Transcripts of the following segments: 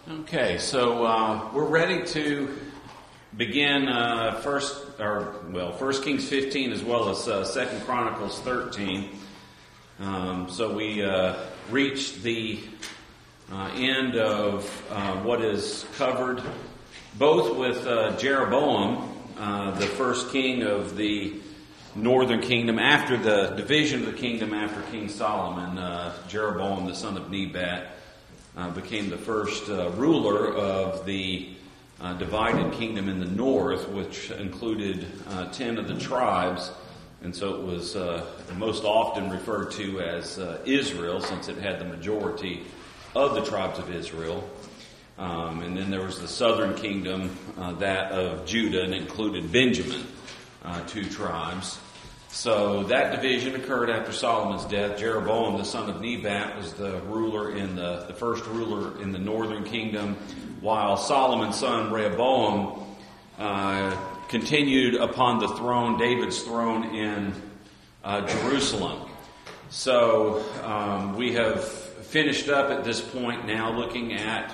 Okay, so we're ready to begin First Kings 15 as well as 2 Chronicles 13. So we reached the end of what is covered both with Jeroboam, the first king of the northern kingdom after the division of the kingdom after King Solomon. Jeroboam, the son of Nebat, became the first ruler of the divided kingdom in the north, which included 10 of the tribes, and so it was most often referred to as Israel, since it had the majority of the tribes of Israel. And then there was the southern kingdom, that of Judah, and included Benjamin, 2 tribes. So that division occurred after Solomon's death. Jeroboam, the son of Nebat, was the ruler in the first ruler in the northern kingdom, while Solomon's son Rehoboam continued upon the throne, David's throne in Jerusalem. So we have finished up at this point now looking at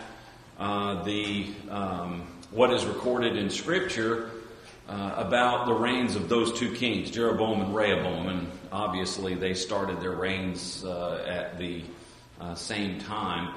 what is recorded in Scripture about the reigns of those two kings, Jeroboam and Rehoboam, and obviously they started their reigns at the same time.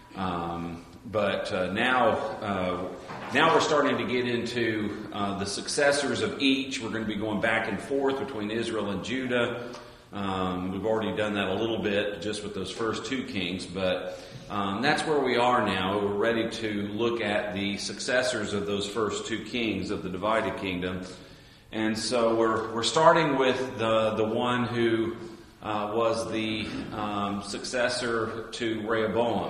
But now we're starting to get into the successors of each. We're going to be going back and forth between Israel and Judah. We've already done that a little bit just with those first two kings, but that's where we are now. We're ready to look at the successors of those first two kings of the divided kingdom. And so we're starting with the one who was the successor to Rehoboam.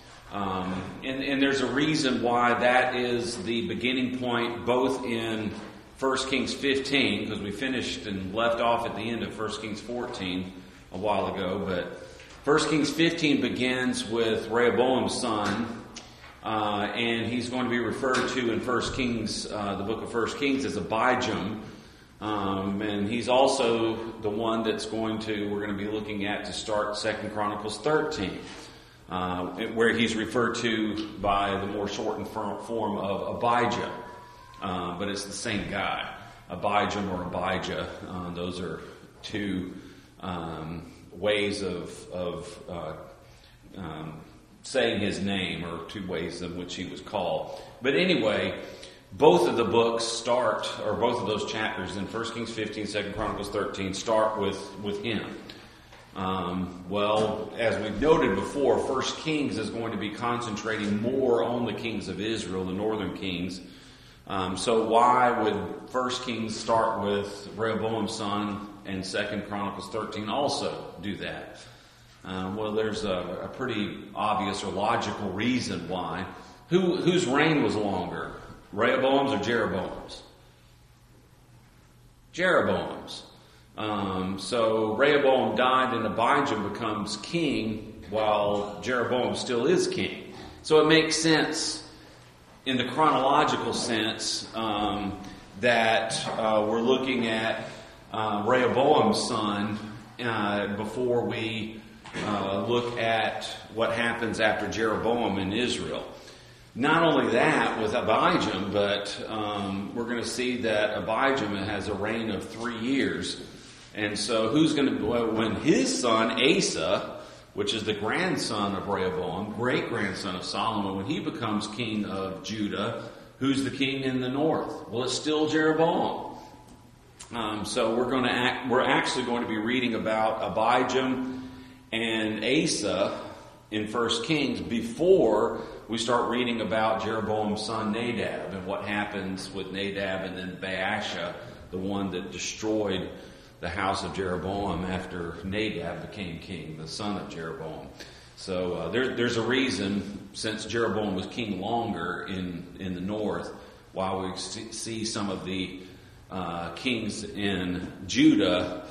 And there's a reason why that is the beginning point both in 1 Kings 15, because we finished and left off at the end of 1 Kings 14 a while ago, but 1 Kings 15 begins with Rehoboam's son, and he's going to be referred to in 1 Kings, the book of 1 Kings, as Abijam, and he's also the one that's we're going to be looking at to start 2 Chronicles 13, where he's referred to by the more shortened form of Abijah. But it's the same guy, Abijam or Abijah. Those are two ways of saying his name, or two ways in which he was called. But anyway, both of the books both of those chapters in 1 Kings 15, 2 Chronicles 13 start with him. Well, as we've noted before, 1 Kings is going to be concentrating more on the kings of Israel, the northern kings. So why would 1 Kings start with Rehoboam's son and 2 Chronicles 13 also do that? Well, there's a pretty obvious or logical reason why. Whose reign was longer, Rehoboam's or Jeroboam's? Jeroboam's. So Rehoboam died and Abijah becomes king while Jeroboam still is king. So it makes sense in the chronological sense that we're looking at Rehoboam's son before we look at what happens after Jeroboam in Israel. Not only that with Abijam, but we're going to see that Abijam has a reign of 3 years. And so when his son Asa, which is the grandson of Rehoboam, great-grandson of Solomon, when he becomes king of Judah, who's the king in the north? Well, it's still Jeroboam. So we're actually going to be reading about Abijam and Asa in 1 Kings before we start reading about Jeroboam's son Nadab and what happens with Nadab and then Baasha, the one that destroyed the house of Jeroboam after Nadab became king, the son of Jeroboam. So there's a reason, since Jeroboam was king longer in the north, while we see some of the kings in Judah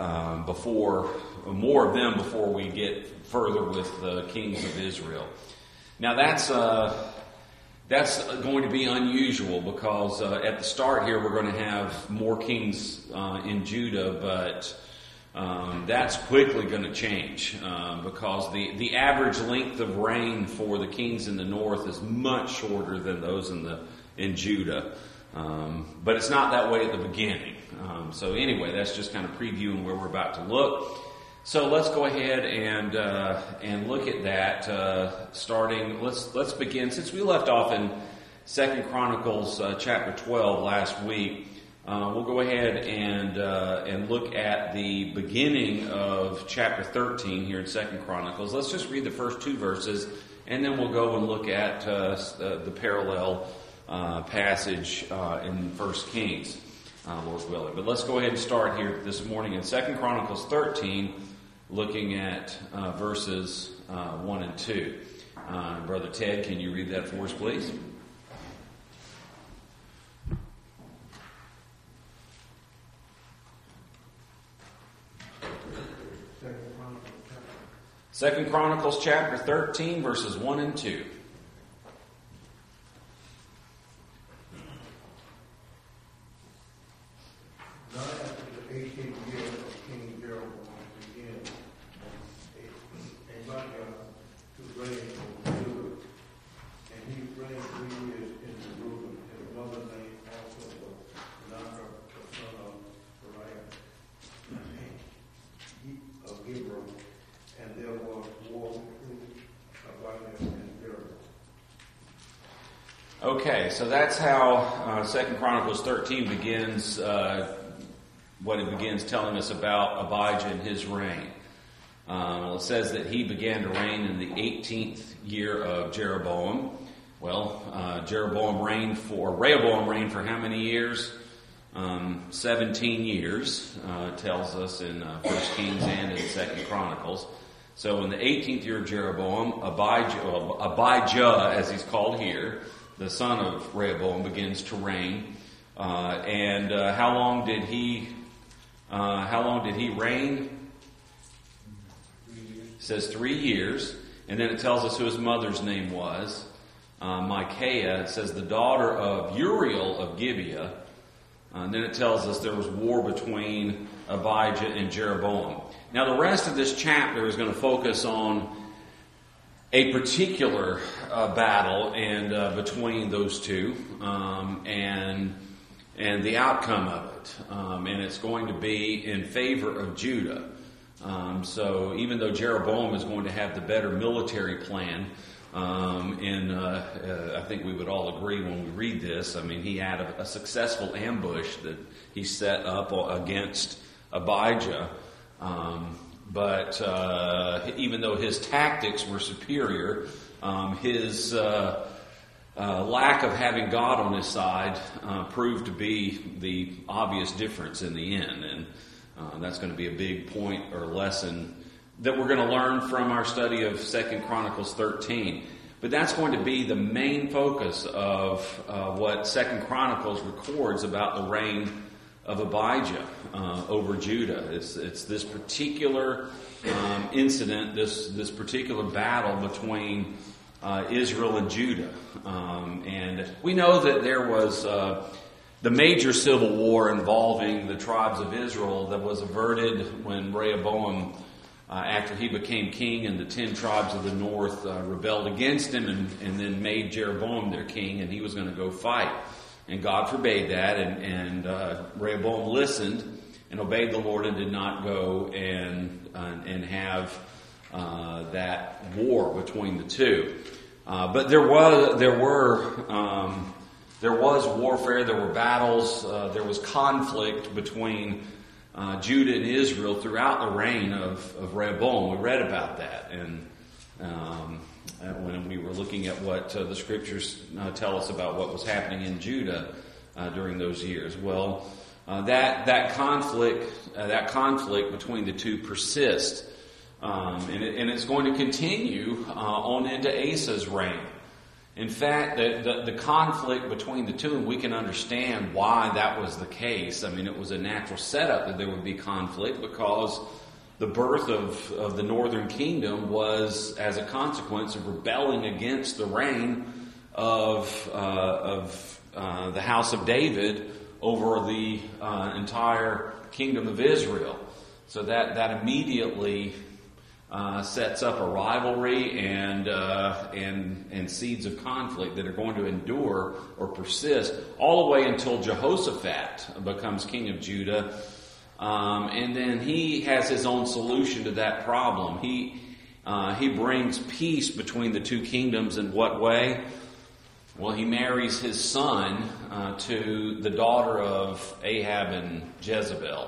more of them before we get further with the kings of Israel. Now that's going to be unusual because at the start here we're going to have more kings in Judah, but that's quickly going to change because the average length of reign for the kings in the north is much shorter than those in Judah. But it's not that way at the beginning. So anyway, that's just kind of previewing where we're about to look. So let's go ahead and look at that. Starting, let's begin since we left off in 2 Chronicles chapter 12 last week. We'll go ahead and look at the beginning of chapter 13 here in 2 Chronicles. Let's just read the first 2 verses, and then we'll go and look at the parallel passage in 1 Kings, Lord willing. But let's go ahead and start here this morning in 2 Chronicles 13, looking at verses 1 and 2. Brother Ted, can you read that for us, please? Second Chronicles chapter 13, verses 1 and 2. Now after the 18th year of King Jeroboam began Abijah to reign over Judah, and he reigned 3 years in Jerusalem. His mother name also was Naamah, the son of Uriah of Hebron, and there was war between Abijah and Jeroboam. Okay, so that's how 2 Chronicles 13 begins. What it begins telling us about Abijah and his reign. It says that he began to reign in the 18th year of Jeroboam. Well, Rehoboam reigned for how many years? 17 years, tells us in 1 Kings and in 2 Chronicles. So in the 18th year of Jeroboam, Abijah, as he's called here, the son of Rehoboam, begins to reign. And how long did he reign? It says 3 years. And then it tells us who his mother's name was. Micaiah. It says the daughter of Uriel of Gibeah. And then it tells us there was war between Abijah and Jeroboam. Now the rest of this chapter is going to focus on a particular battle and between those two and the outcome of it. And it's going to be in favor of Judah. So even though Jeroboam is going to have the better military plan, I think we would all agree when we read this, I mean, he had a successful ambush that he set up against Abijah. But even though his tactics were superior, his lack of having God on his side proved to be the obvious difference in the end. And that's going to be a big point or lesson that we're going to learn from our study of 2 Chronicles 13. But that's going to be the main focus of what 2 Chronicles records about the reign of Abijah over Judah. It's this particular incident, this particular battle between Israel and Judah. And we know that there was the major civil war involving the tribes of Israel that was averted when Rehoboam, after he became king and the 10 tribes of the north rebelled against him and then made Jeroboam their king, and he was going to go fight. And God forbade that, and Rehoboam listened and obeyed the Lord and did not go and have that war between the two. But there was warfare, there were battles, there was conflict between Judah and Israel throughout the reign of Rehoboam. We read about that, and when we were looking at what the scriptures tell us about what was happening in Judah during those years. Well, that conflict between the two persists, and it's going to continue on into Asa's reign. In fact, the conflict between the two, and we can understand why that was the case. I mean, it was a natural setup that there would be conflict because the birth of the northern kingdom was as a consequence of rebelling against the reign of the house of David over the entire kingdom of Israel. So that immediately sets up a rivalry and seeds of conflict that are going to endure or persist all the way until Jehoshaphat becomes king of Judah. And then he has his own solution to that problem. He brings peace between the two kingdoms in what way? Well, he marries his son to the daughter of Ahab and Jezebel.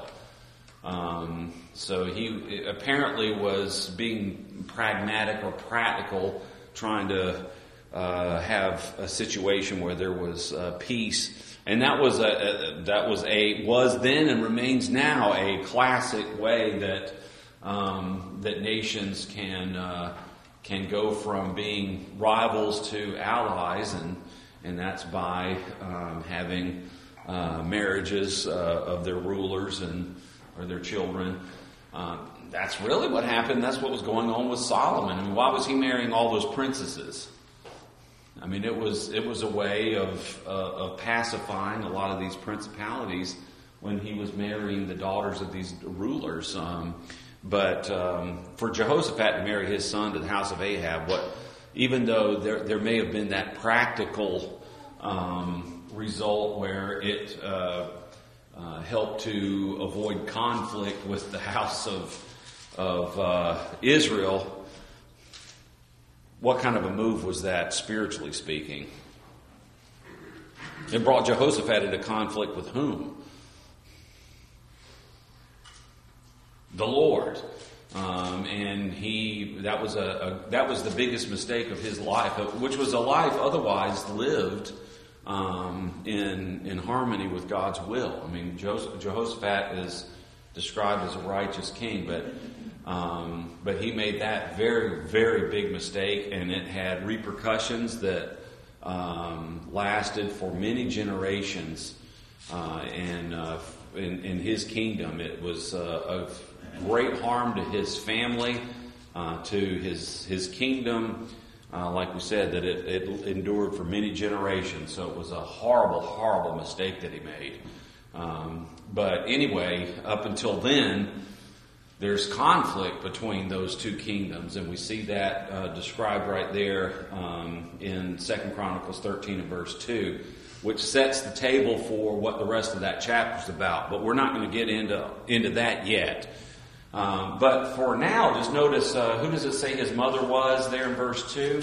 So he apparently was being pragmatic or practical, trying to have a situation where there was peace. And that was then and remains now a classic way that nations can go from being rivals to allies, and that's by having marriages of their rulers or their children. That's really what happened. That's what was going on with Solomon. I mean, why was he marrying all those princesses? I mean, it was a way of pacifying a lot of these principalities when he was marrying the daughters of these rulers. But for Jehoshaphat to marry his son to the house of Ahab, even though there may have been that practical result where it helped to avoid conflict with the house of Israel, what kind of a move was that, spiritually speaking? It brought Jehoshaphat into conflict with whom? The Lord. And that was the biggest mistake of his life, which was a life otherwise lived in harmony with God's will. I mean, Jehoshaphat is described as a righteous king, but he made that very, very big mistake, and it had repercussions that lasted for many generations. And in his kingdom, it was of great harm to his family, to his kingdom. Like we said, that it endured for many generations. So it was a horrible, horrible mistake that he made. But anyway, up until then, there's conflict between those two kingdoms, and we see that described right there in 2 Chronicles 13 and verse 2, which sets the table for what the rest of that chapter is about. But we're not going to get into that yet. But for now, just notice, who does it say his mother was there in verse 2?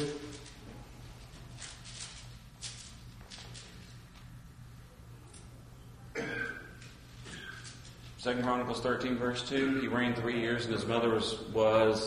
Second Chronicles 13, verse 2. He reigned 3 years, and his mother was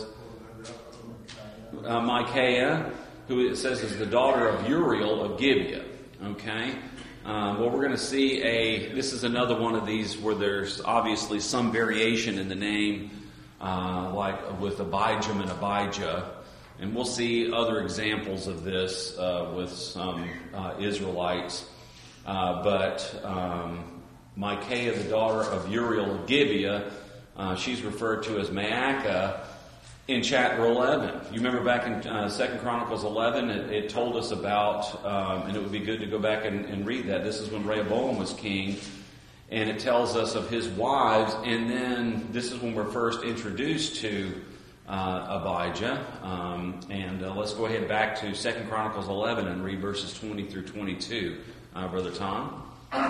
Micaiah, who it says is the daughter of Uriel of Gibeah. Okay? Well, we're going to see this is another one of these where there's obviously some variation in the name, like with Abijam and Abijah. And we'll see other examples of this with some Israelites. But Micaiah, the daughter of Uriel of Gibeah, she's referred to as Maacah in chapter 11. You remember back in 2 Chronicles 11, it told us about, and it would be good to go back and read that. This is when Rehoboam was king, and it tells us of his wives, and then this is when we're first introduced to Abijah. Let's go ahead back to 2 Chronicles 11 and read verses 20 through 22. Brother Tom?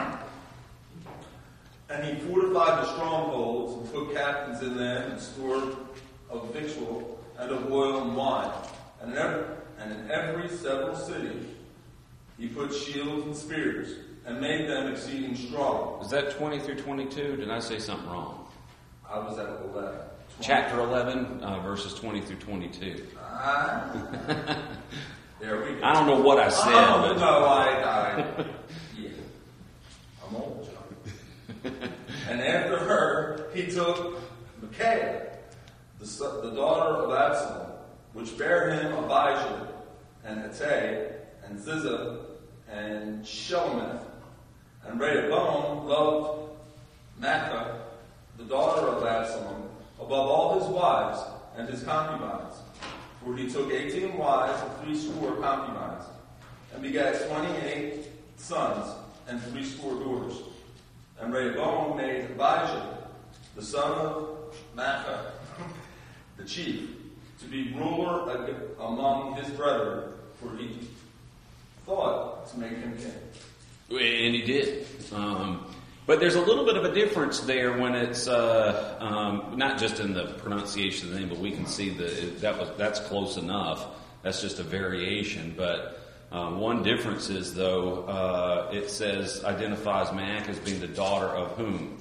And he fortified the strongholds and put captains in them and stored of victual and of oil and wine. And in every several city he put shields and spears and made them exceeding strong. Is that 20 through 22? Did I say something wrong? I was at 11. Chapter 11, verses 20 through 22. There we go. I don't know what I said. Yeah. I'm old, John. And after her, he took Micaiah, the daughter of Absalom, which bare him Abijah, and Ittai, and Ziza, and Shelomith. And Rehoboam loved Maacah, the daughter of Absalom, above all his wives and his concubines. For he took 18 wives and 80 concubines, and begat 28 sons and 80 daughters. And Rehoboam made Abijah, the son of Maacah, the chief, to be ruler among his brethren, for he thought to make him king. And he did. But there's a little bit of a difference there when it's not just in the pronunciation of the name, but we can see that's close enough. That's just a variation. But one difference is, though, it identifies Maacah as being the daughter of whom?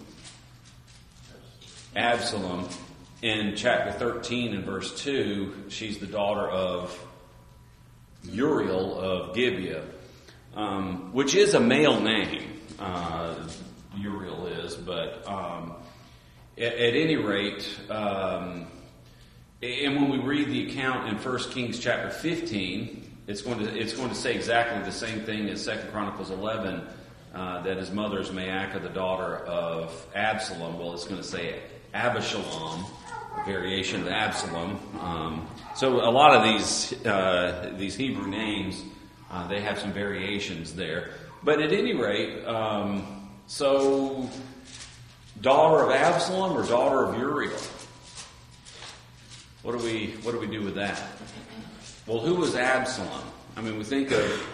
Absalom. In chapter 13 and verse 2, she's the daughter of Uriel of Gibeah, which is a male name. Uriel is, but at any rate, and when we read the account in 1 Kings chapter 15, it's going to say exactly the same thing as 2 Chronicles 11, that his mother is Maacah, the daughter of Absalom. Well, it's going to say Abishalom, a variation of Absalom. So a lot of these Hebrew names, they have some variations there. But at any rate, so daughter of Absalom or daughter of Uriel? What do we do with that? Well, who was Absalom? I mean, we think of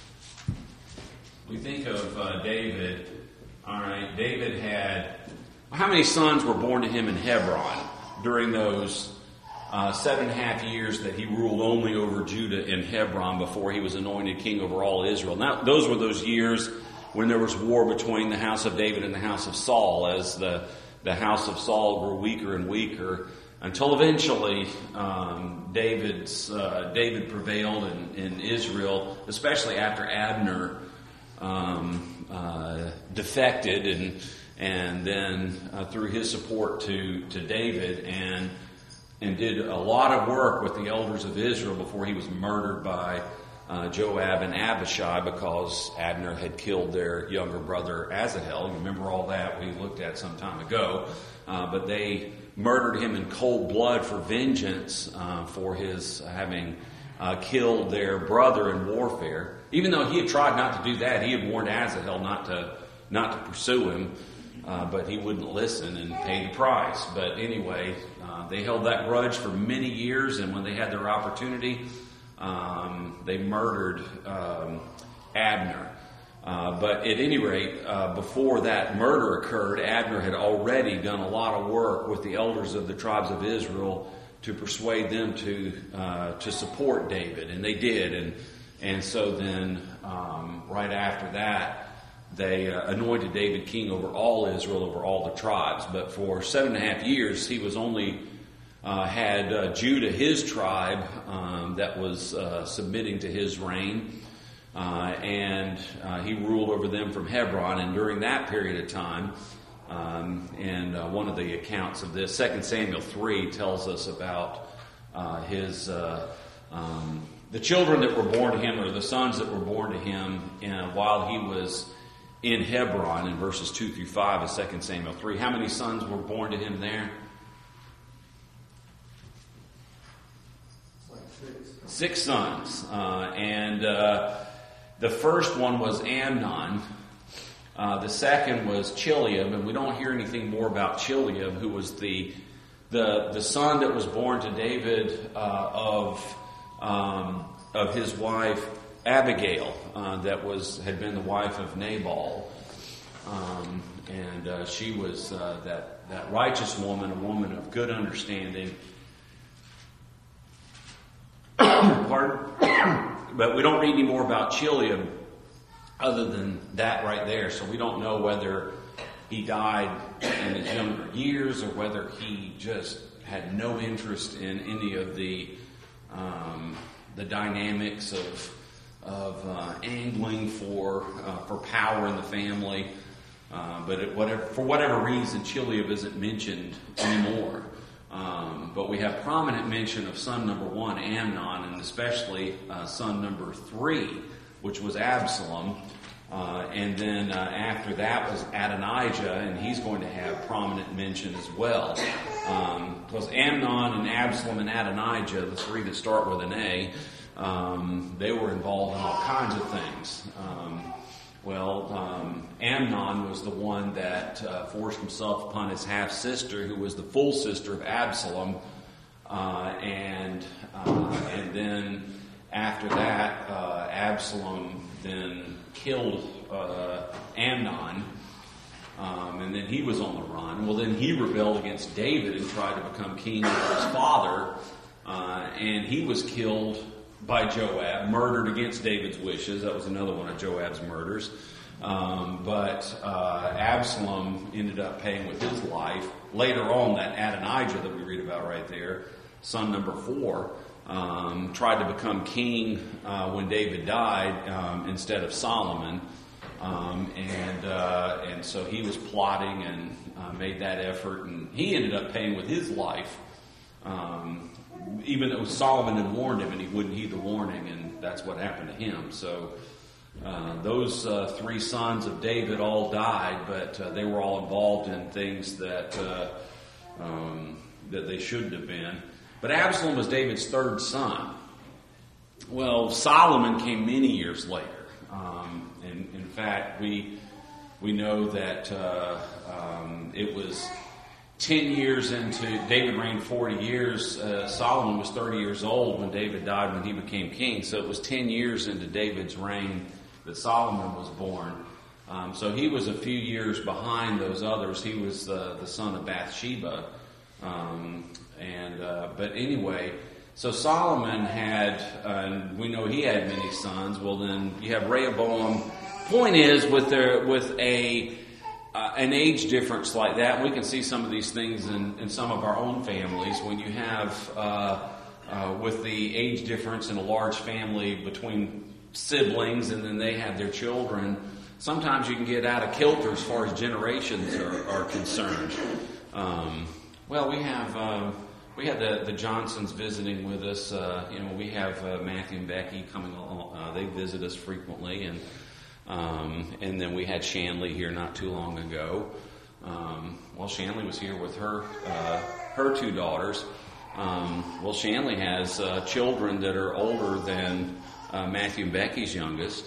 David. All right, David had, how many sons were born to him in Hebron during those 7.5 years that he ruled only over Judah in Hebron before he was anointed king over all Israel? Now, those were those years when there was war between the house of David and the house of Saul, as the house of Saul grew weaker and weaker, until eventually David prevailed in Israel, especially after Abner defected, and then through his support to David, and did a lot of work with the elders of Israel before he was murdered by Joab and Abishai, because Abner had killed their younger brother Asahel. You remember all that we looked at some time ago. But they murdered him in cold blood for vengeance for his having killed their brother in warfare. Even though he had tried not to do that, he had warned Asahel not to pursue him, but he wouldn't listen and paid the price. But anyway, they held that grudge for many years, and when they had their opportunity, they murdered Abner. But at any rate, before that murder occurred, Abner had already done a lot of work with the elders of the tribes of Israel to persuade them to support David, and they did. And so then, right after that, they anointed David king over all Israel, over all the tribes. But for 7.5 years, he was only had Judah, his tribe, that was submitting to his reign. And he ruled over them from Hebron. And during that period of time, and one of the accounts of this, 2 Samuel 3 tells us about his the children that were born to him, or the sons that were born to him while he was in Hebron, in verses 2 through 5 of 2 Samuel 3. How many sons were born to him there? Six sons. And the first one was Amnon. The second was Chileab, and we don't hear anything more about Chileab, who was the son that was born to David of his wife Abigail, that had been the wife of Nabal, and she was that righteous woman, a woman of good understanding. Pardon? But we don't read any more about Chileab other than that right there. So we don't know whether he died in his younger years or whether he just had no interest in any of the dynamics of angling for power in the family. But for whatever reason, Chileab isn't mentioned anymore. But we have prominent mention of son number 1, Amnon, and especially son number 3, which was Absalom. And then after that was Adonijah, and he's going to have prominent mention as well. Because Amnon and Absalom and Adonijah, the 3 that start with an A, they were involved in all kinds of things. Well, Amnon was the one that forced himself upon his half-sister, who was the full sister of Absalom, and then after that, Absalom then killed Amnon, and then he was on the run. Well, then he rebelled against David and tried to become king over his father, and he was killed by Joab, murdered against David's wishes. That was another one of Joab's murders. But Absalom ended up paying with his life. Later on, that Adonijah that we read about right there, son number 4, tried to become king when David died instead of Solomon. And so he was plotting and made that effort, and he ended up paying with his life. Even though Solomon had warned him, and he wouldn't heed the warning, and that's what happened to him. So those 3 sons of David all died, but they were all involved in things that they shouldn't have been. But Absalom was David's 3rd son. Well, Solomon came many years later. And in fact, we know that it was 10 years into, David reigned 40 years. Solomon was 30 years old when David died, when he became king. So it was 10 years into David's reign that Solomon was born. So he was a few years behind those others. He was the son of Bathsheba. But anyway, so Solomon had, we know he had many sons. Well, then you have Rehoboam. Point is, with an age difference like that, we can see some of these things in some of our own families. When you have, with the age difference in a large family between siblings, and then they have their children, sometimes you can get out of kilter as far as generations are concerned. Well, we had the Johnsons visiting with us. We have Matthew and Becky coming along. They visit us frequently, and then we had Shanley here not too long ago. Shanley was here with her 2 daughters. Shanley has children that are older than Matthew and Becky's youngest.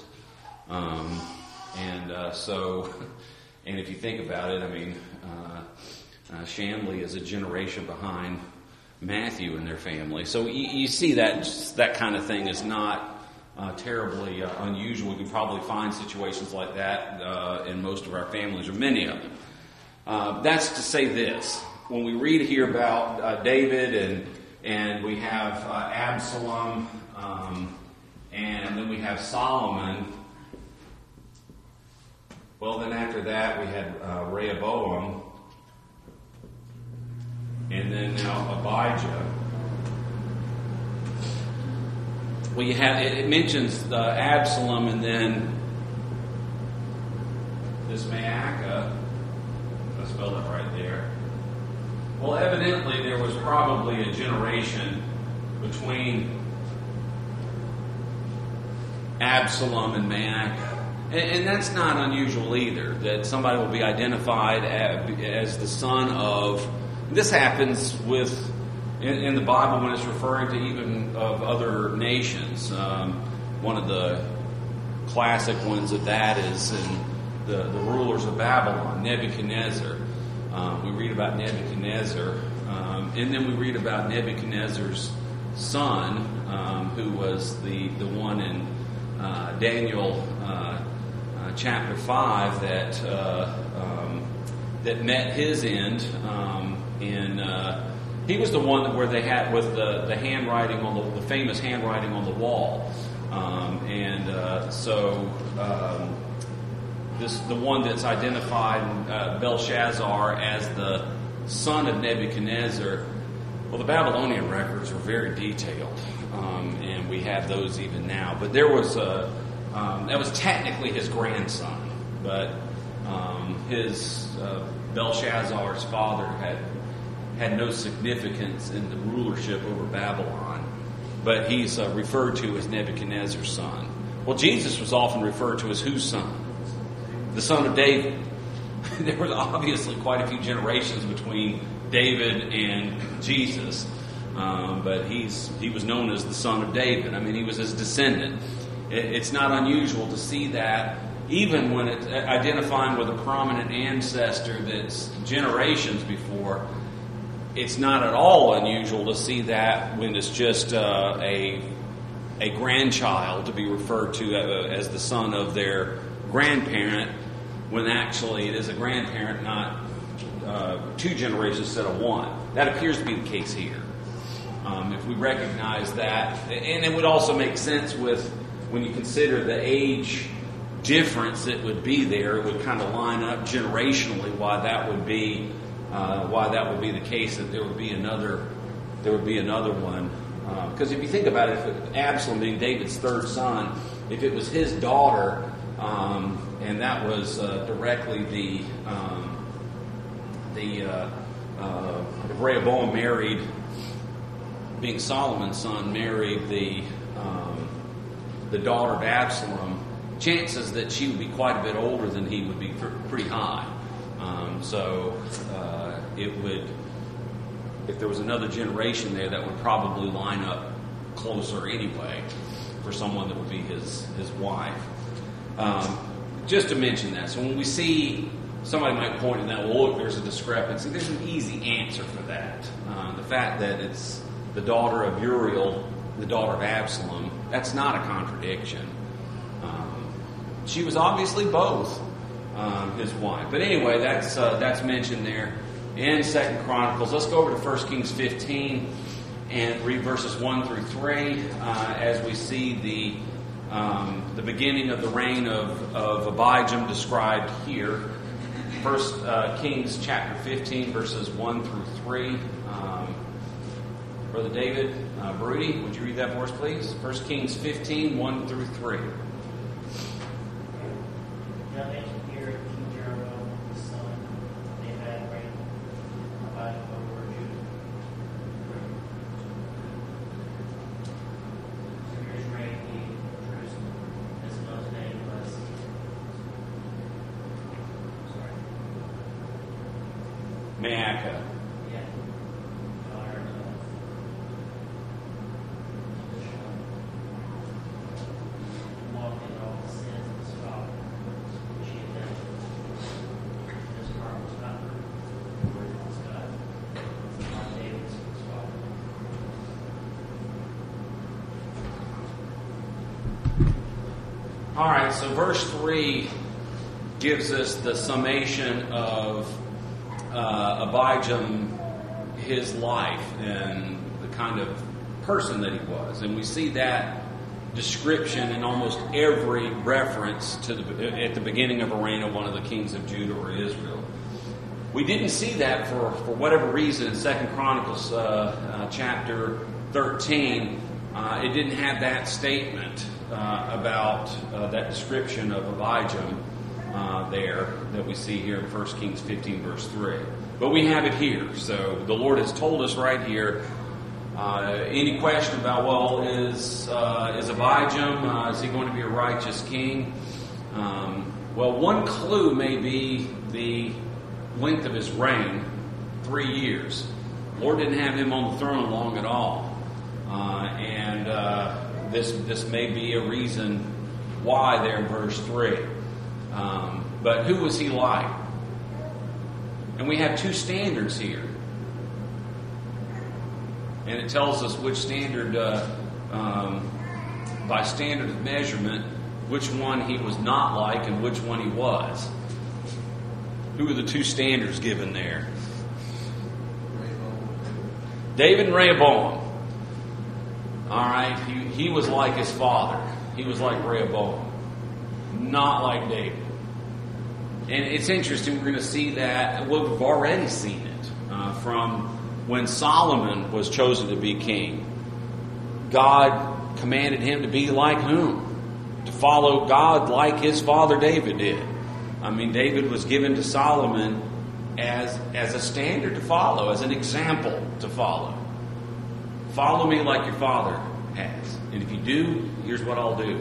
And if you think about it, I mean, Shanley is a generation behind Matthew and their family. So you see that kind of thing is not terribly unusual. You can probably find situations like that in most of our families, or many of them. That's to say this. When we read here about David and we have Absalom, and then we have Solomon, well, then after that we had Rehoboam, and then now Abijah. Well, it mentions Absalom, and then this Maacah. I spelled it right there. Well, evidently there was probably a generation between Absalom and Maacah. And that's not unusual either, that somebody will be identified as the son of... This happens in the Bible when it's referring to even of other nations. One of the classic ones of that is in the rulers of Babylon, Nebuchadnezzar. We read about Nebuchadnezzar, and then we read about Nebuchadnezzar's son, who was the one in Daniel chapter 5 that met his end. He was the one where they had with the handwriting on the famous handwriting on the wall, the one that's identified Belshazzar as the son of Nebuchadnezzar. Well, the Babylonian records are very detailed, and we have those even now. But there was that was technically his grandson, but his Belshazzar's father had no significance in the rulership over Babylon, but he's referred to as Nebuchadnezzar's son. Well, Jesus was often referred to as whose son? The son of David. There was obviously quite a few generations between David and Jesus, but he was known as the son of David. I mean, he was his descendant. It's not unusual to see that even when it's identifying with a prominent ancestor that's generations before, it's not at all unusual to see that when it's just a grandchild to be referred to as the son of their grandparent, when actually it is a grandparent, not two generations instead of one. That appears to be the case here. If we recognize that, and it would also make sense with when you consider the age difference that would be there, it would kind of line up generationally why that would be the case, that there would be another one. Because if you think about it, if Absalom being David's third son, if it was his daughter, and that was directly Rehoboam married, being Solomon's son, married the daughter of Absalom, chances that she would be quite a bit older than he would be pretty high. It would, if there was another generation there, that would probably line up closer anyway for someone that would be his wife. Just to mention that. So when we see, somebody might point to that, well, look, there's a discrepancy. There's an easy answer for that. The fact that it's the daughter of Uriel, the daughter of Absalom, that's not a contradiction. She was obviously both his wife. But anyway, that's mentioned there in 2 Chronicles. Let's go over to 1 Kings 15 and read verses 1 through 3 as we see the beginning of the reign of Abijam described here. 1 Kings chapter 15, verses 1 through 3. Brother David, Brody, would you read that for us, please? 1 Kings 15, 1 through 3. Maacah. All right, so verse 3 gives us the summation of Abijam, his life, and the kind of person that he was. And we see that description in almost every reference to at the beginning of a reign of one of the kings of Judah or Israel. We didn't see that for whatever reason in 2 Chronicles chapter 13. It didn't have that statement about that description of Abijam there that we see here in 1 Kings 15 verse 3. But we have it here. So the Lord has told us right here. Any question about, well, is Abijam, is he going to be a righteous king? Well, one clue may be the length of his reign, 3 years. The Lord didn't have him on the throne long at all. This may be a reason why there in verse 3. But who was he like? And we have two standards here. And it tells us which standard, by standard of measurement, which one he was not like and which one he was. Who are the two standards given there? David and Rehoboam. All right, he was like his father. He was like Rehoboam, not like David. And it's interesting, we're going to see that, well, we've already seen it from when Solomon was chosen to be king. God commanded him to be like whom? To follow God like his father David did. I mean, David was given to Solomon as a standard to follow, as an example to follow. Follow me like your father has. And if you do, here's what I'll do.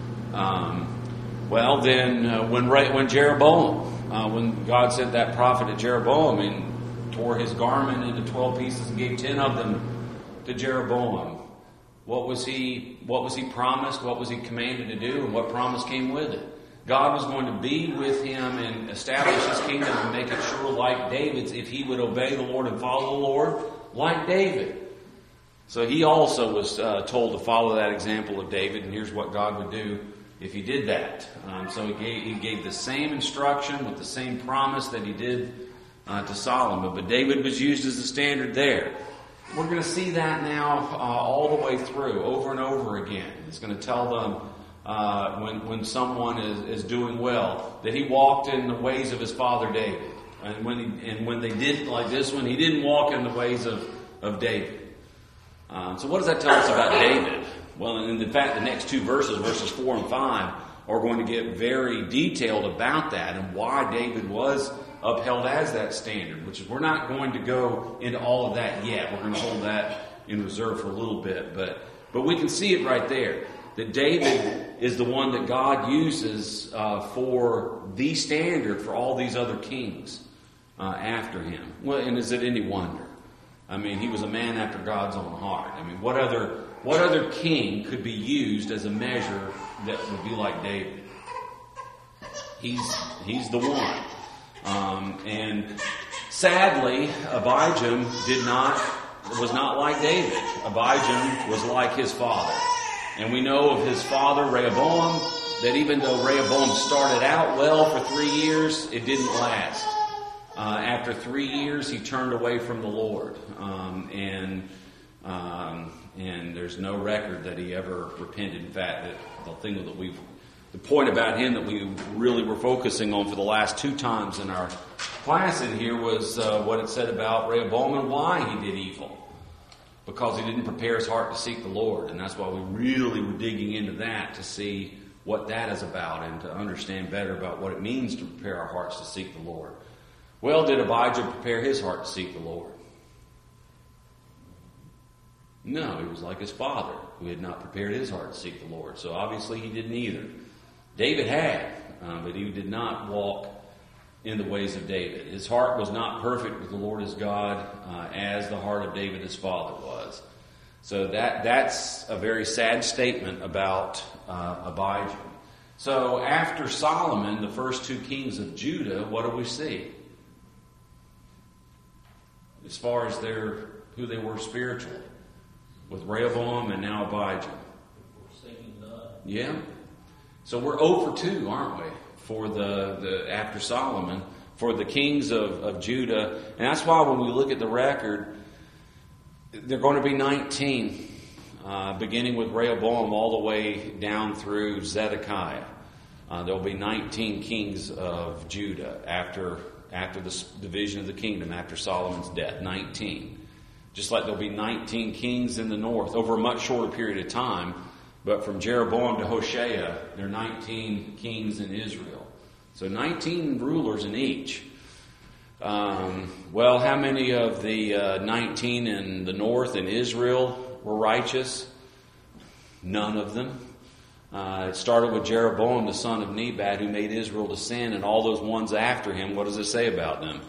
When Jeroboam, when God sent that prophet to Jeroboam and tore his garment into 12 pieces and gave 10 of them to Jeroboam, what was he promised? What was he commanded to do? And what promise came with it? God was going to be with him and establish his kingdom and make it sure like David's if he would obey the Lord and follow the Lord like David. So he also was told to follow that example of David, and here's what God would do if he did that. So he gave the same instruction with the same promise that he did to Solomon. But David was used as the standard there. We're going to see that now all the way through, over and over again. It's going to tell them when someone is doing well that he walked in the ways of his father David. And when they did like this one, he didn't walk in the ways of David. So what does that tell us about David? Well, in fact, the next two verses, verses 4 and 5, are going to get very detailed about that and why David was upheld as that standard, which is we're not going to go into all of that yet. We're going to hold that in reserve for a little bit. But we can see it right there, that David is the one that God uses for the standard for all these other kings after him. Well, and is it any wonder? I mean, he was a man after God's own heart. I mean, what other king could be used as a measure that would be like David? He's the one. And sadly, Abijam was not like David. Abijam was like his father. And we know of his father, Rehoboam, that even though Rehoboam started out well for 3 years, it didn't last. After 3 years, he turned away from the Lord. And there's no record that he ever repented. In fact, the point about him that we really were focusing on for the last 2 times in our class in here was what it said about Rehoboam and why he did evil. Because he didn't prepare his heart to seek the Lord. And that's why we really were digging into that to see what that is about and to understand better about what it means to prepare our hearts to seek the Lord. Well, did Abijah prepare his heart to seek the Lord? No, he was like his father, who had not prepared his heart to seek the Lord. So obviously he didn't either. David had, but he did not walk in the ways of David. His heart was not perfect with the Lord his God, as the heart of David his father was. So that's a very sad statement about Abijah. So after Solomon, the first 2 kings of Judah, what do we see? As far as who they were spiritually, with Rehoboam and now Abijah. Yeah. So we're 0 for 2, aren't we? For the after Solomon, for the kings of Judah. And that's why when we look at the record, they're going to be 19, beginning with Rehoboam all the way down through Zedekiah. There will be 19 kings of Judah after the division of the kingdom, after Solomon's death. 19. Just like there'll be 19 kings in the north over a much shorter period of time. But from Jeroboam to Hoshea, there are 19 kings in Israel. So 19 rulers in each. Well, how many of the 19 in the north in Israel were righteous? None of them. It started with Jeroboam, the son of Nebat, who made Israel to sin, and all those ones after him. What does it say about them?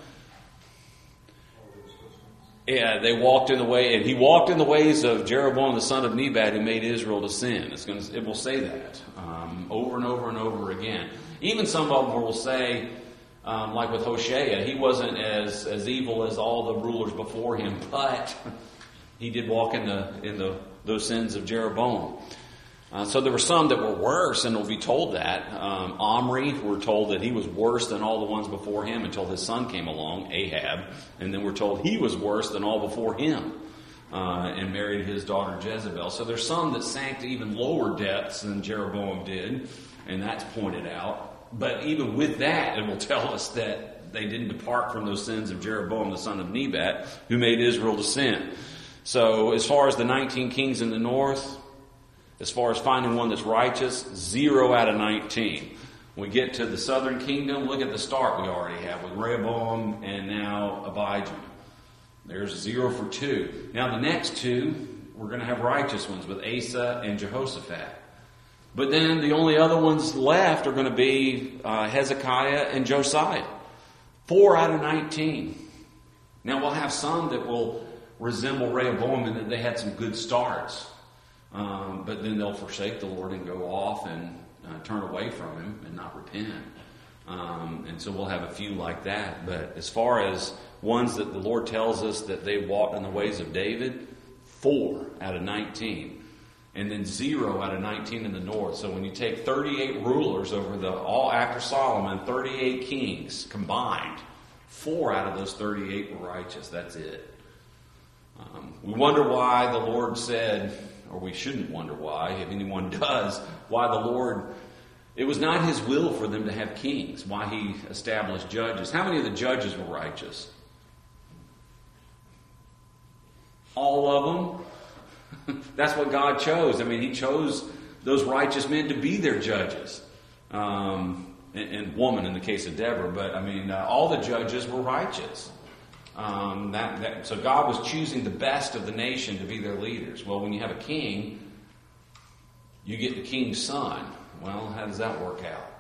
Yeah, they walked in the way, and he walked in the ways of Jeroboam, the son of Nebat, who made Israel to sin. It will say that over and over and over again. Even some of them will say, like with Hoshea, he wasn't as evil as all the rulers before him, but he did walk in those sins of Jeroboam. So there were some that were worse, and we'll be told that. Omri, we're told that he was worse than all the ones before him until his son came along, Ahab. And then we're told he was worse than all before him and married his daughter Jezebel. So there's some that sank to even lower depths than Jeroboam did, and that's pointed out. But even with that, it will tell us that they didn't depart from those sins of Jeroboam, the son of Nebat, who made Israel to sin. So as far as the 19 kings in the north, as far as finding one that's righteous, 0 out of 19. When we get to the southern kingdom, look at the start we already have with Rehoboam and now Abijah. There's 0 for 2. Now the next 2, we're going to have righteous ones with Asa and Jehoshaphat. But then the only other ones left are going to be Hezekiah and Josiah. 4 out of 19. Now we'll have some that will resemble Rehoboam in that they had some good starts. But then they'll forsake the Lord and go off turn away from him and not repent. And so we'll have a few like that. But as far as ones that the Lord tells us that they walked in the ways of David, 4 out of 19. And then 0 out of 19 in the north. So when you take 38 rulers over all after Solomon, 38 kings combined, 4 out of those 38 were righteous. That's it. We wonder why the Lord said, or we shouldn't wonder why, if anyone does, why the Lord, it was not His will for them to have kings, why He established judges. How many of the judges were righteous? All of them? That's what God chose. I mean, He chose those righteous men to be their judges. And woman in the case of Deborah. But, I mean, all the judges were righteous. So God was choosing the best of the nation to be their leaders. Well, when you have a king, you get the king's son. Well, how does that work out?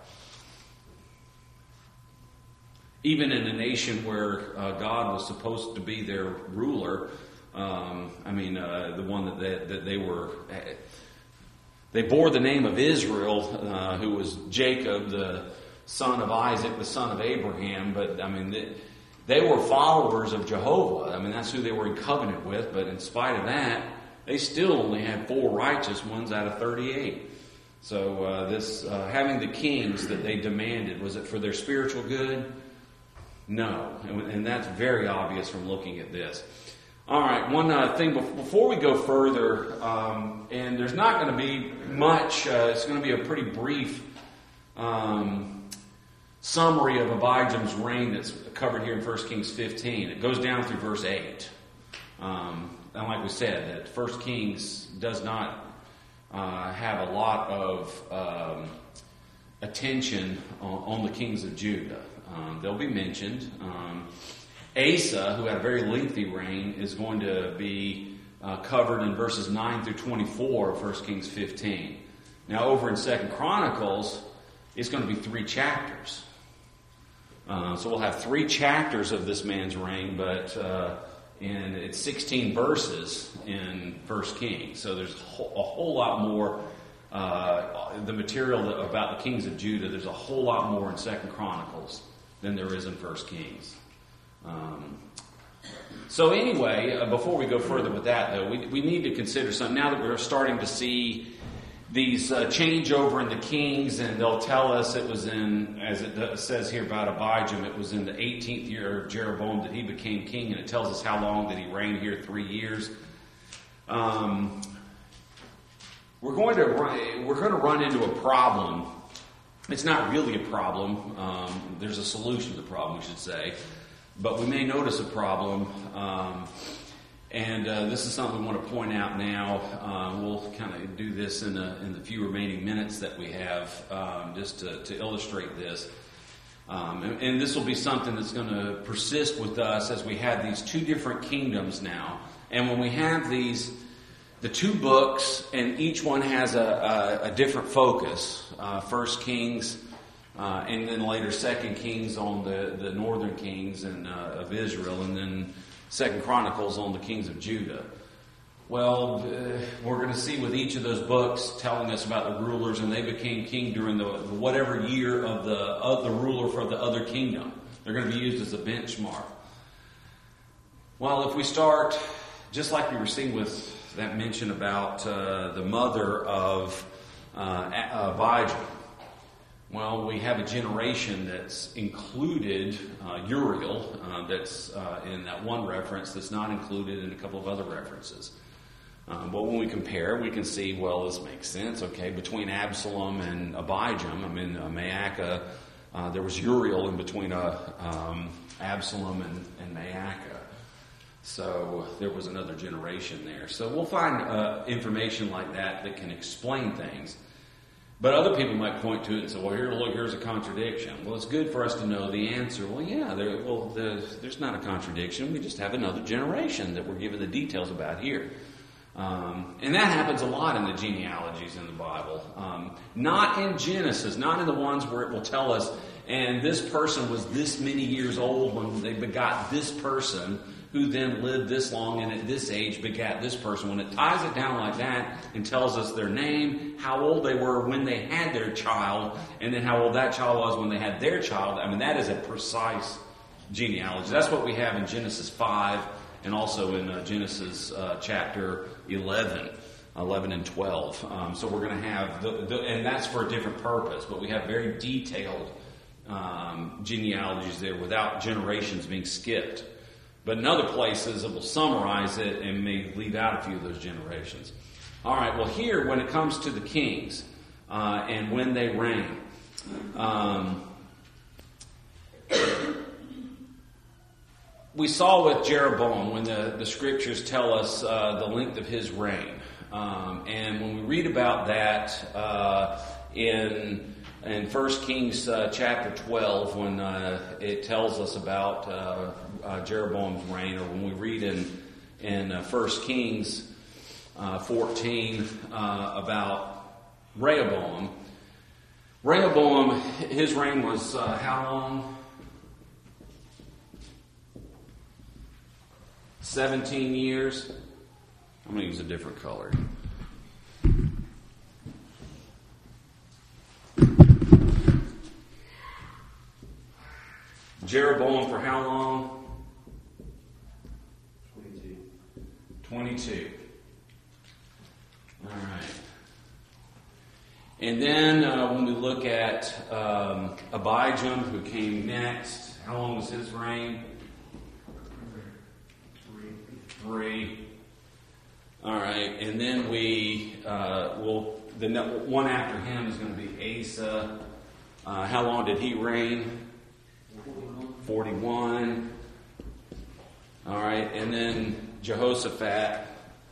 Even in a nation where God was supposed to be their ruler, the one that they were, they bore the name of Israel, who was Jacob, the son of Isaac, the son of Abraham. But I mean, they were followers of Jehovah. I mean, that's who they were in covenant with. But in spite of that, they still only had 4 righteous ones out of 38. So having the kings that they demanded, was it for their spiritual good? No, and that's very obvious from looking at this. All right, one thing before we go further, and there's not going to be much, it's going to be a pretty brief summary of Abijam's reign that's covered here in 1 Kings 15. It goes down through verse 8. And like we said, that 1 Kings does not have a lot of attention on the kings of Judah. They'll be mentioned. Asa, who had a very lengthy reign, is going to be covered in verses 9 through 24 of 1 Kings 15. Now, over in 2 Chronicles, it's going to be 3 chapters. So we'll have 3 chapters of this man's reign, but it's 16 verses in 1 Kings. So there's a whole lot more, the material about the kings of Judah, there's a whole lot more in 2 Chronicles than there is in 1 Kings. So anyway, before we go further with that, though, we need to consider something. Now that we're starting to see these changeover in the kings, and they'll tell us it was in, as it says here about Abijam, it was in the 18th year of Jeroboam that he became king, and it tells us how long that he reigned here, 3 years. We're going to run into a problem. It's not really a problem. There's a solution to the problem, we should say. But we may notice a problem, and this is something we want to point out now. We'll kind of do this in the few remaining minutes that we have, just to illustrate this. And this will be something that's going to persist with us as we have these 2 different kingdoms now. And when we have the 2 books, and each one has a different focus. 1 Kings, and then later 2 Kings on the northern kings of Israel, and then 2 Chronicles on the kings of Judah. Well, we're going to see with each of those books telling us about the rulers, and they became king during the whatever year of the ruler for the other kingdom. They're going to be used as a benchmark. Well, if we start, just like we were seeing with that mention about the mother of Abijah. Well, we have a generation that's included Uriel, that's in that one reference, that's not included in a couple of other references. But when we compare, we can see, well, this makes sense, okay, between Absalom and Abijam, Maacah, there was Uriel in between Absalom and Maacah. So there was another generation there. So we'll find information like that can explain things. But other people might point to it and say, well, here's a contradiction. Well, it's good for us to know the answer. Well, yeah, there's not a contradiction. We just have another generation that we're given the details about here. And that happens a lot in the genealogies in the Bible. Not in Genesis, not in the ones where it will tell us, and this person was this many years old when they begot this person who then lived this long and at this age begat this person. When it ties it down like that and tells us their name, how old they were when they had their child, and then how old that child was when they had their child, I mean, that is a precise genealogy. That's what we have in Genesis 5 and also in Genesis chapter 11 and 12. So we're going to have, and that's for a different purpose, but we have very detailed genealogies there without generations being skipped. But in other places, it will summarize it and may leave out a few of those generations. All right, well, here, when it comes to the kings and when they reign, we saw with Jeroboam when the scriptures tell us the length of his reign. And when we read about that in 1 Kings chapter 12, when it tells us about Jeroboam's reign, or when we read in 1 Kings 14 about Rehoboam. Rehoboam, his reign was how long? 17 years. I'm going to use a different color. Jeroboam for how long? 22. All right. And then when we look at Abijam, who came next, how long was his reign? 3. All right. And then the one after him is going to be Asa. How long did he reign? 41. All right. And then Jehoshaphat.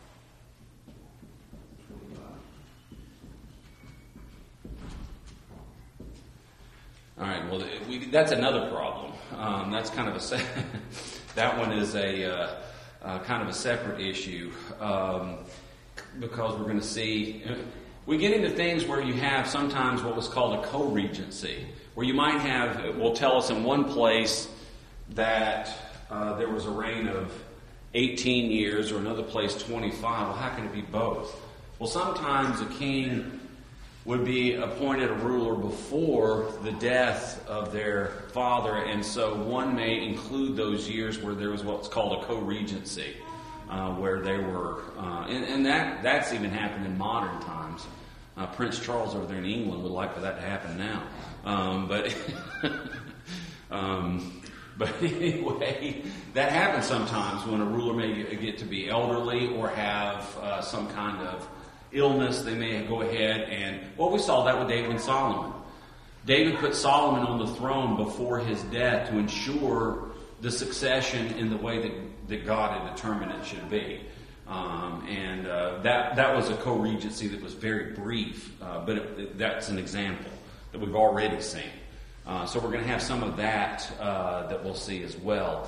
All right. Well, that's another problem. That's kind of that one is a kind of a separate issue because we're going to see. We get into things where you have sometimes what was called a co-regency, where you might have. Will tell us in one place that there was a reign of 18 years, or another place 25. Well, how can it be both? Well, sometimes a king would be appointed a ruler before the death of their father, and so one may include those years where there was what's called a co-regency, where they were, and that's even happened in modern times. Prince Charles over there in England would like for that to happen now, But anyway, that happens sometimes when a ruler may get to be elderly or have some kind of illness. They may go ahead and, well, we saw that with David and Solomon. David put Solomon on the throne before his death to ensure the succession in the way that God had determined it should be. That was a co-regency that was very brief, but that's an example that we've already seen. So we're going to have some of that that we'll see as well.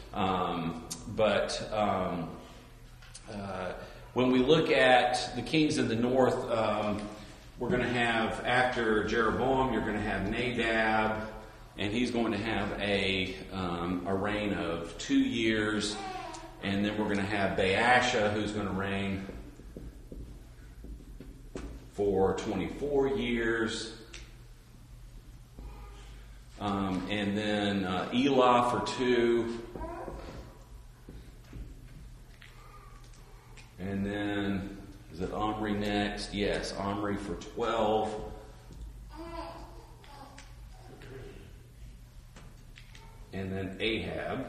When we look at the kings in the north, we're going to have, after Jeroboam, you're going to have Nadab, and he's going to have a reign of 2 years. And then we're going to have Baasha, who's going to reign for 24 years. And then Elah for 2. And then, is it Omri next? Yes, Omri for 12. And then Ahab.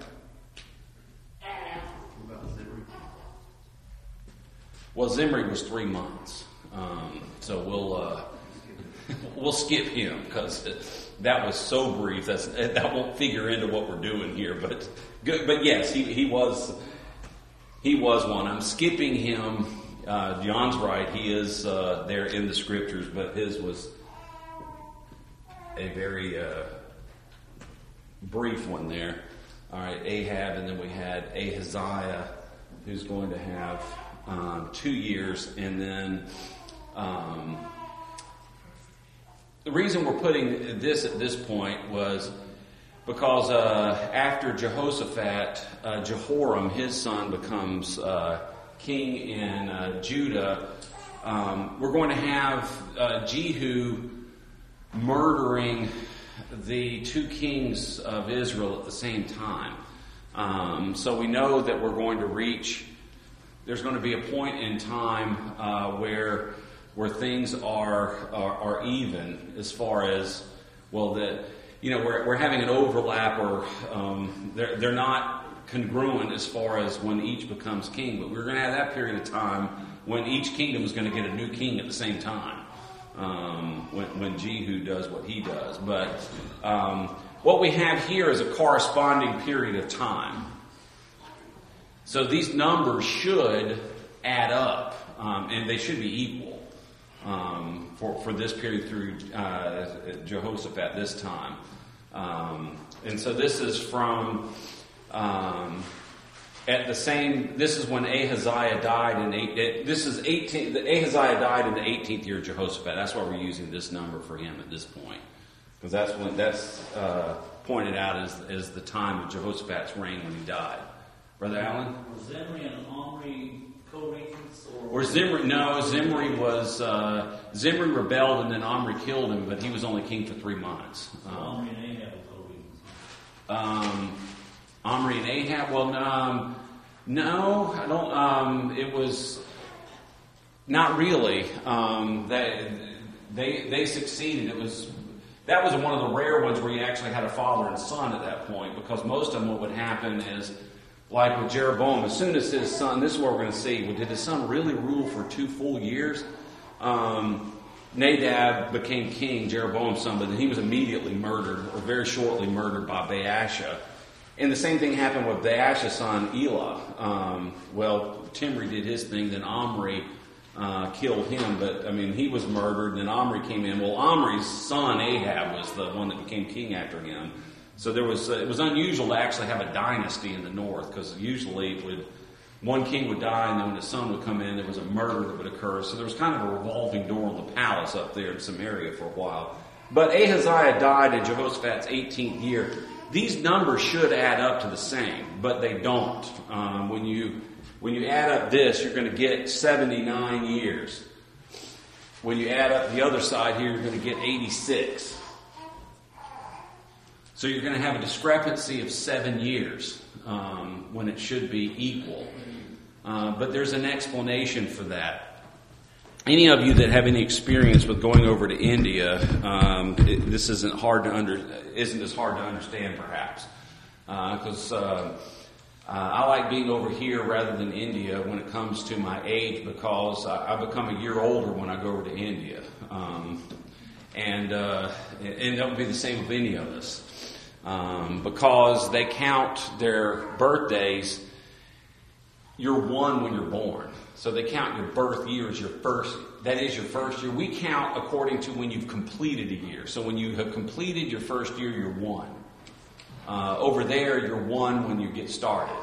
Well, Zimri was 3 months. So we'll skip him because that was so brief. That won't figure into what we're doing here. But yes, he was one. I'm skipping him. John's right. He is there in the scriptures, but his was a very brief one there. All right, Ahab, and then we had Ahaziah, who's going to have 2 years, and then the reason we're putting this at this point was because after Jehoshaphat, Jehoram, his son, becomes king in Judah. We're going to have Jehu murdering the two kings of Israel at the same time. So we know that we're going to reach, there's going to be a point in time where things are even as far as, well, that, you know, we're having an overlap, or they're not congruent as far as when each becomes king. But we're going to have that period of time when each kingdom is going to get a new king at the same time. When Jehu does what he does. But what we have here is a corresponding period of time. So these numbers should add up, and they should be equal for this period through Jehoshaphat this time. And so this is from this is when Ahaziah died Ahaziah died in the 18th year of Jehoshaphat. That's why we're using this number for him at this point, because that's pointed out as the time of Jehoshaphat's reign when he died. Brother Allen? Were Zimri and Omri co-regents? Or Zimri? No, Zimri was Zimri rebelled and then Omri killed him, but he was only king for 3 months. Omri and Ahab were co-regents. Omri and Ahab? Well, no, I don't. It was not really. They succeeded. That was one of the rare ones where you actually had a father and son at that point, because most of them, what would happen is, like with Jeroboam, as soon as his son, this is what we're going to see, did his son really rule for 2 full years? Nadab became king, Jeroboam's son, but then he was immediately murdered, or very shortly murdered, by Baasha. And the same thing happened with Baasha's son, Elah. Timri did his thing, then Omri killed him, but, he was murdered, and then Omri came in. Well, Omri's son, Ahab, was the one that became king after him. So it was unusual to actually have a dynasty in the north, because usually one king would die, and then when his son would come in, there was a murder that would occur. So there was kind of a revolving door in the palace up there in Samaria for a while. But Ahaziah died in Jehoshaphat's 18th year. These numbers should add up to the same, but they don't. When you add up this, you're going to get 79 years. When you add up the other side here, you're going to get 86. So you're going to have a discrepancy of 7 years when it should be equal. But there's an explanation for that. Any of you that have any experience with going over to India, this isn't as hard to understand, perhaps, because I like being over here rather than India when it comes to my age, because I become a year older when I go over to India, and that would be the same with any of us, because they count their birthdays. You're 1 when you're born. So they count your birth year as your first year. We count according to when you've completed a year. So when you have completed your first year, you're 1. Over there, you're 1 when you get started.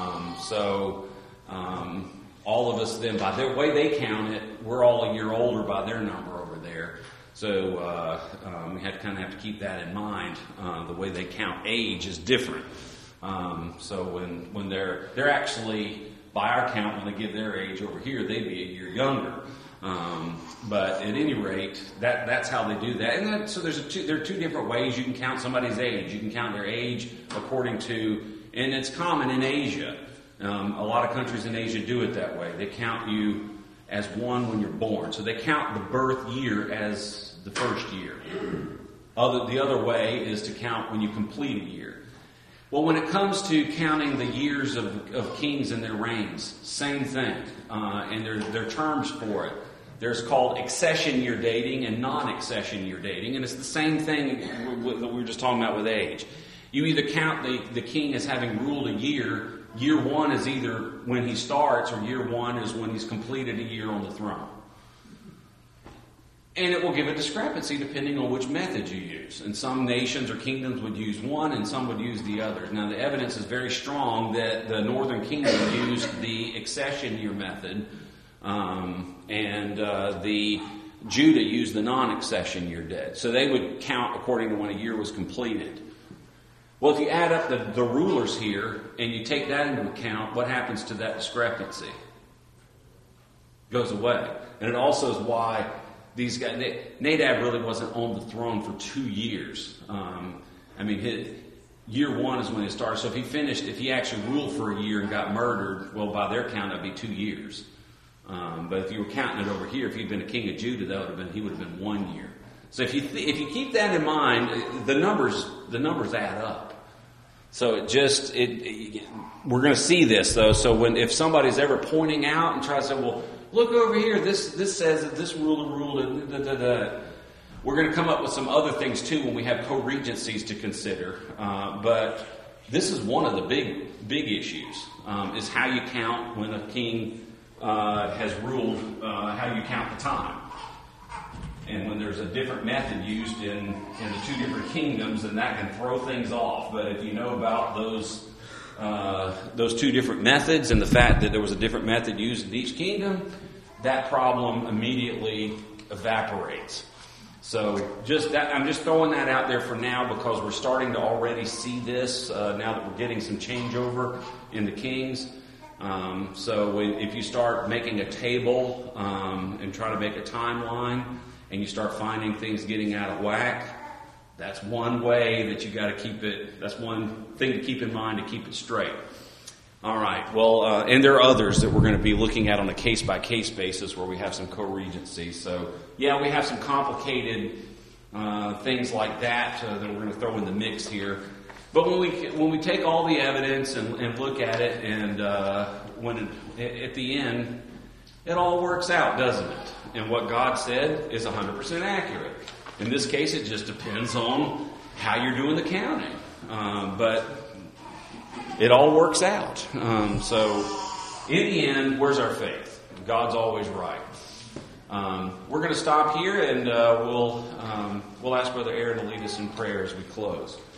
All of us then, by the way they count it, we're all a year older by their number over there. So we have to keep that in mind. The way they count age is different. So when they're actually, by our count, when they give their age over here, they'd be a year younger. But at any rate, that's how they do that. And so there are 2 different ways you can count somebody's age. You can count their age according to, and it's common in Asia. A lot of countries in Asia do it that way. They count you as 1 when you're born. So they count the birth year as the first year. The other way is to count when you complete a year. Well, when it comes to counting the years of kings and their reigns, same thing. And there are terms for it. There's called accession year dating and non-accession year dating. And it's the same thing that we were just talking about with age. You either count the king as having ruled a year. Year 1 is either when he starts, or year 1 is when he's completed a year on the throne. And it will give a discrepancy depending on which method you use. And some nations or kingdoms would use one, and some would use the other. Now, the evidence is very strong that the northern kingdom used the accession year method, and the Judah used the non-accession year debt. So they would count according to when a year was completed. Well, if you add up the rulers here and you take that into account, what happens to that discrepancy? It goes away. And it also is why these guys, Nadab really wasn't on the throne for 2 years. Year 1 is when it started. So if he actually ruled for a year and got murdered, well, by their count, that'd be 2 years. But if you were counting it over here, if he'd been a king of Judah, he would have been 1 year. So if you keep that in mind, the numbers add up. So we're going to see this though. So if somebody's ever pointing out and tries to say, well, look over here, this says that this ruler ruled, and we're going to come up with some other things too when we have co-regencies to consider. But this is one of the big issues, is how you count when a king has ruled, how you count the time. And when there's a different method used in the two different kingdoms, then that can throw things off. But if you know about those two different methods and the fact that there was a different method used in each kingdom, that problem immediately evaporates. So I'm just throwing that out there for now because we're starting to already see this now that we're getting some changeover in the kings. So if you start making a table and try to make a timeline, and you start finding things getting out of whack, that's one way that you got to keep it. That's one thing to keep in mind to keep it straight. All right. Well, and there are others that we're going to be looking at on a case-by-case basis where we have some co-regency. So, yeah, we have some complicated things like that that we're going to throw in the mix here. But when we take all the evidence and look at it, and at the end, it all works out, doesn't it? And what God said is 100% accurate. In this case, it just depends on how you're doing the counting. But it all works out. So, in the end, where's our faith? God's always right. We're going to stop here, and we'll ask Brother Aaron to lead us in prayer as we close.